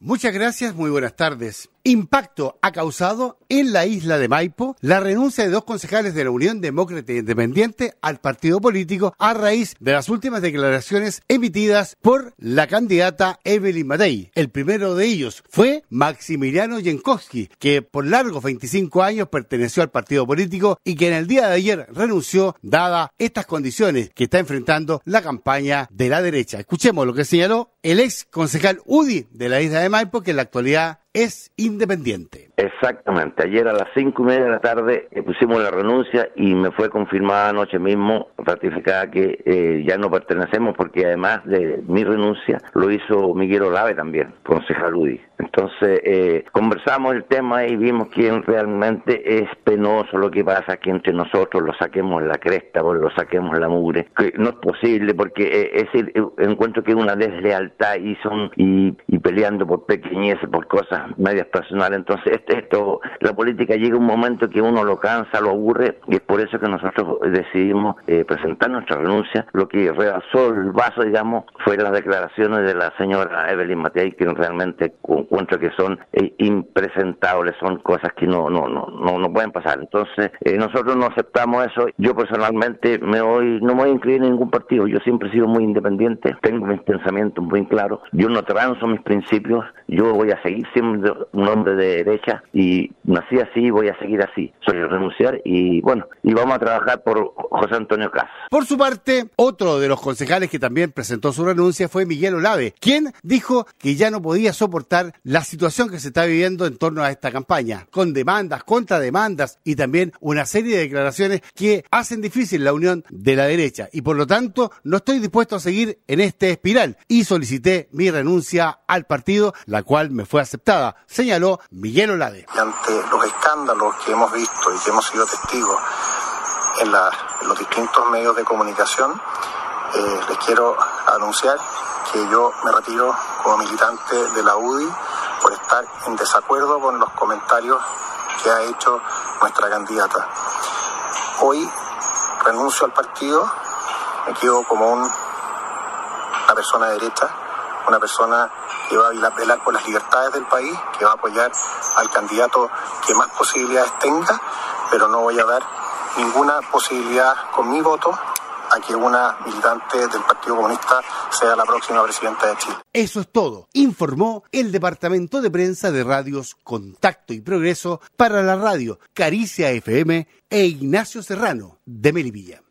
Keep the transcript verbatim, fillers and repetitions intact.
Muchas gracias, muy buenas tardes. Impacto ha causado en la isla de Maipo la renuncia de dos concejales de la Unión Demócrata Independiente al partido político a raíz de las últimas declaraciones emitidas por la candidata Evelyn Matei. El primero de ellos fue Maximiliano Jankowski, que por largos veinticinco años perteneció al partido político y que en el día de ayer renunció dada estas condiciones que está enfrentando la campaña de la derecha. Escuchemos lo que señaló el ex concejal U D I de la isla de Maipo, que en la actualidad es independiente. Exactamente, ayer a las cinco y media de la tarde eh, pusimos la renuncia y me fue confirmada anoche mismo, ratificada que eh, ya no pertenecemos, porque además de mi renuncia lo hizo Miguel Olave también, concejal U D I. Entonces eh, conversamos el tema y vimos que realmente es penoso lo que pasa, que entre nosotros lo saquemos la cresta, o lo saquemos la mugre, que no es posible, porque eh, es decir, encuentro que es una deslealtad y son y, y peleando por pequeñeces, por cosas medias personales. Entonces esto, esto, la política llega un momento que uno lo cansa, lo aburre, y es por eso que nosotros decidimos eh, presentar nuestra renuncia. Lo que rebasó el vaso, digamos, fue las declaraciones de la señora Evelyn Matei, que realmente encuentro que son eh, impresentables, son cosas que no no no no, no pueden pasar. Entonces eh, nosotros no aceptamos eso. Yo personalmente me voy, no me voy a inscribir en ningún partido. Yo siempre he sido muy independiente, tengo mis pensamientos muy claros, yo no transo mis principios, yo voy a seguir siendo un hombre de derecha y nací así, voy a seguir así. Soy a renunciar y bueno, y vamos a trabajar por José Antonio Caz. Por su parte, otro de los concejales que también presentó su renuncia fue Miguel Olave, quien dijo que ya no podía soportar la situación que se está viviendo en torno a esta campaña, con demandas, contrademandas y también una serie de declaraciones que hacen difícil la unión de la derecha, y por lo tanto no estoy dispuesto a seguir en este espiral y solicité mi renuncia al partido, la cual me fue aceptada, señaló Miguel Olave. Y ante los escándalos que hemos visto y que hemos sido testigos en, la, en los distintos medios de comunicación, eh, les quiero anunciar que yo me retiro como militante de la U D I por estar en desacuerdo con los comentarios que ha hecho nuestra candidata. Hoy renuncio al partido, me quedo como un, una persona de derecha, una persona que va a velar por las libertades del país, que va a apoyar al candidato que más posibilidades tenga, pero no voy a dar ninguna posibilidad con mi voto a que una militante del Partido Comunista sea la próxima presidenta de Chile. Eso es todo, informó el Departamento de Prensa de Radios Contacto y Progreso para la radio Caricia F M e Ignacio Serrano de Melipilla.